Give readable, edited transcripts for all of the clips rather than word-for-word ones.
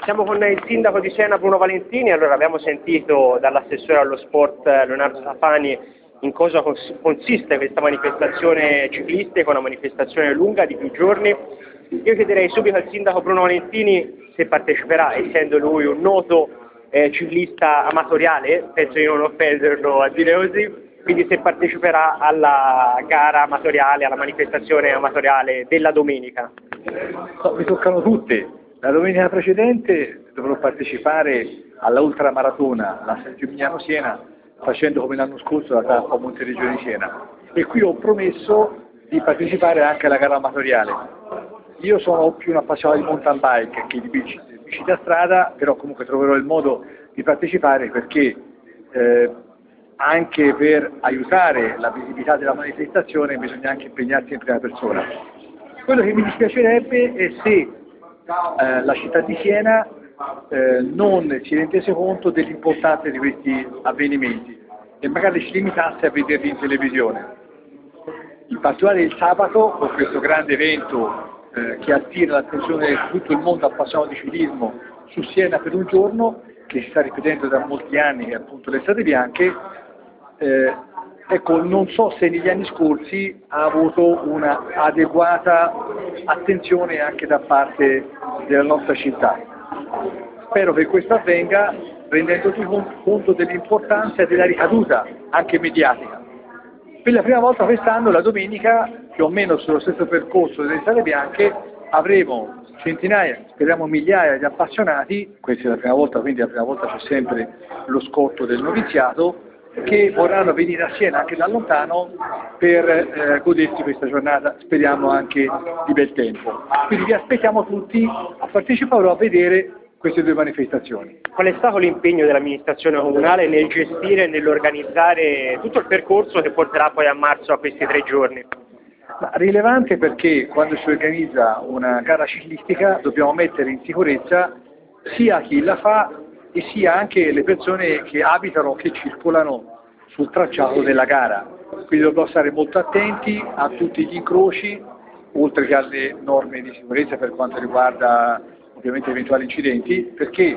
Siamo con il sindaco di Siena Bruno Valentini. Allora, abbiamo sentito dall'assessore allo sport Leonardo Safani in cosa consiste questa manifestazione ciclistica, una manifestazione lunga di più giorni. Io chiederei subito al sindaco Bruno Valentini se parteciperà, essendo lui un noto ciclista amatoriale, penso di non offenderlo a dire così, quindi se parteciperà alla gara amatoriale, alla manifestazione amatoriale della domenica. No, mi toccano tutte. La domenica precedente dovrò partecipare alla ultramaratona, la San Gimignano Siena, facendo come l'anno scorso la tappa Monteregione di Siena. E qui ho promesso di partecipare anche alla gara amatoriale. Io sono più un appassionato di mountain bike che di bici da strada, però comunque troverò il modo di partecipare perché anche per aiutare la visibilità della manifestazione bisogna anche impegnarsi in prima persona. Quello che mi dispiacerebbe è se la città di Siena non si rendesse conto dell'importanza di questi avvenimenti e magari ci limitasse a vederli in televisione. In particolare il sabato, con questo grande evento che attira l'attenzione di tutto il mondo appassionato di ciclismo su Siena per un giorno, che si sta ripetendo da molti anni, che è appunto le Strade Bianche, ecco, non so se negli anni scorsi ha avuto una adeguata attenzione anche da parte della nostra città. Spero che questo avvenga rendendoti conto dell'importanza e della ricaduta anche mediatica. Per la prima volta quest'anno, la domenica, più o meno sullo stesso percorso delle Strade Bianche, avremo centinaia, speriamo migliaia di appassionati, questa è la prima volta, quindi la prima volta c'è sempre lo scotto del noviziato, che vorranno venire a Siena anche da lontano per godersi questa giornata, speriamo anche di bel tempo. Quindi vi aspettiamo tutti a partecipare o a vedere queste due manifestazioni. Qual è stato l'impegno dell'amministrazione comunale nel gestire e nell'organizzare tutto il percorso che porterà poi a marzo a questi 3 giorni? Ma rilevante perché quando si organizza una gara ciclistica dobbiamo mettere in sicurezza sia chi la fa e sia anche le persone che abitano, che circolano sul tracciato della gara. Quindi dobbiamo stare molto attenti a tutti gli incroci, oltre che alle norme di sicurezza per quanto riguarda ovviamente eventuali incidenti, perché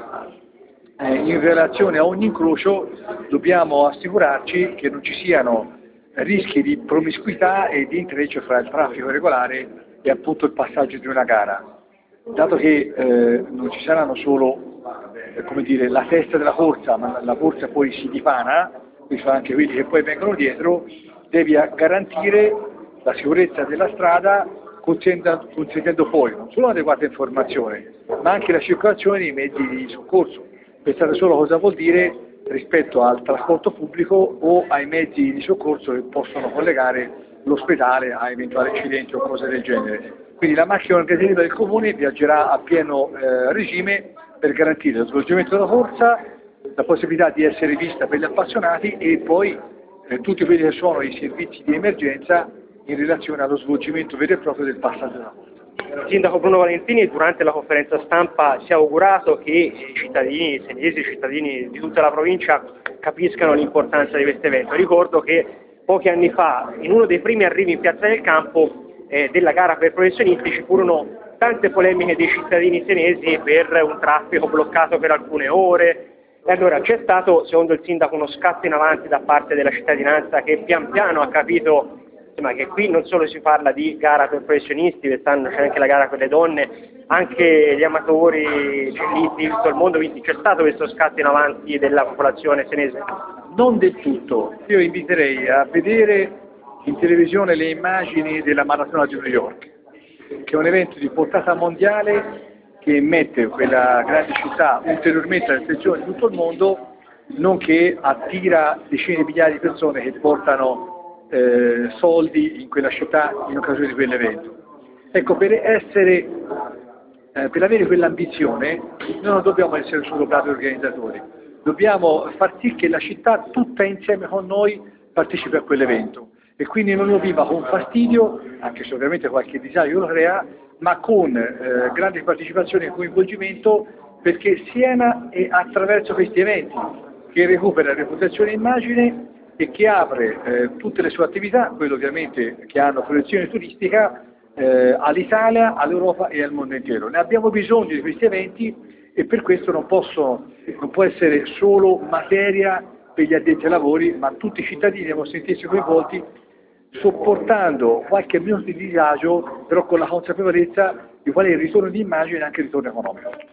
in relazione a ogni incrocio dobbiamo assicurarci che non ci siano rischi di promiscuità e di intreccio fra il traffico regolare e appunto il passaggio di una gara. Dato che non ci saranno solo come dire, la testa della corsa, ma la corsa poi si dipana, qui sono anche quelli che poi vengono dietro, devi garantire la sicurezza della strada consentendo poi non solo un'adeguata informazione, ma anche la circolazione dei mezzi di soccorso. Pensate solo cosa vuol dire rispetto al trasporto pubblico o ai mezzi di soccorso che possono collegare l'ospedale a eventuali incidenti o cose del genere. Quindi la macchina organizzativa del Comune viaggerà a pieno regime per garantire lo svolgimento della corsa, la possibilità di essere vista per gli appassionati e poi tutti quelli che sono i servizi di emergenza in relazione allo svolgimento vero e proprio del passaggio della corsa. Il sindaco Bruno Valentini durante la conferenza stampa si è augurato che i cittadini senesi, i cittadini di tutta la provincia capiscano l'importanza di questo evento. Ricordo che pochi anni fa, in uno dei primi arrivi in Piazza del Campo della gara per professionisti, ci furono tante polemiche dei cittadini senesi per un traffico bloccato per alcune ore. E allora c'è stato, secondo il sindaco, uno scatto in avanti da parte della cittadinanza che pian piano ha capito che qui non solo si parla di gara per professionisti, quest'anno c'è anche la gara per le donne, anche gli amatori ciclisti di tutto il mondo, quindi c'è stato questo scatto in avanti della popolazione senese? Non del tutto, io inviterei a vedere in televisione le immagini della Maratona di New York, che è un evento di portata mondiale che mette quella grande città ulteriormente all'attenzione di tutto il mondo, nonché attira decine di migliaia di persone che portano soldi in quella città in occasione di quell'evento. Ecco, per avere quell'ambizione noi non dobbiamo essere solo bravi organizzatori, dobbiamo far sì che la città tutta insieme con noi partecipi a quell'evento e quindi non lo viva con fastidio, anche se ovviamente qualche disagio lo crea, ma con grande partecipazione e coinvolgimento, perché Siena è attraverso questi eventi che recupera reputazione e immagine e che apre tutte le sue attività, quelle ovviamente che hanno proiezione turistica, all'Italia, all'Europa e al mondo intero. Ne abbiamo bisogno di questi eventi e per questo non può essere solo materia per gli addetti ai lavori, ma tutti i cittadini devono sentirsi coinvolti, sopportando qualche minuto di disagio, però con la consapevolezza di qual è il ritorno di immagine e anche il ritorno economico.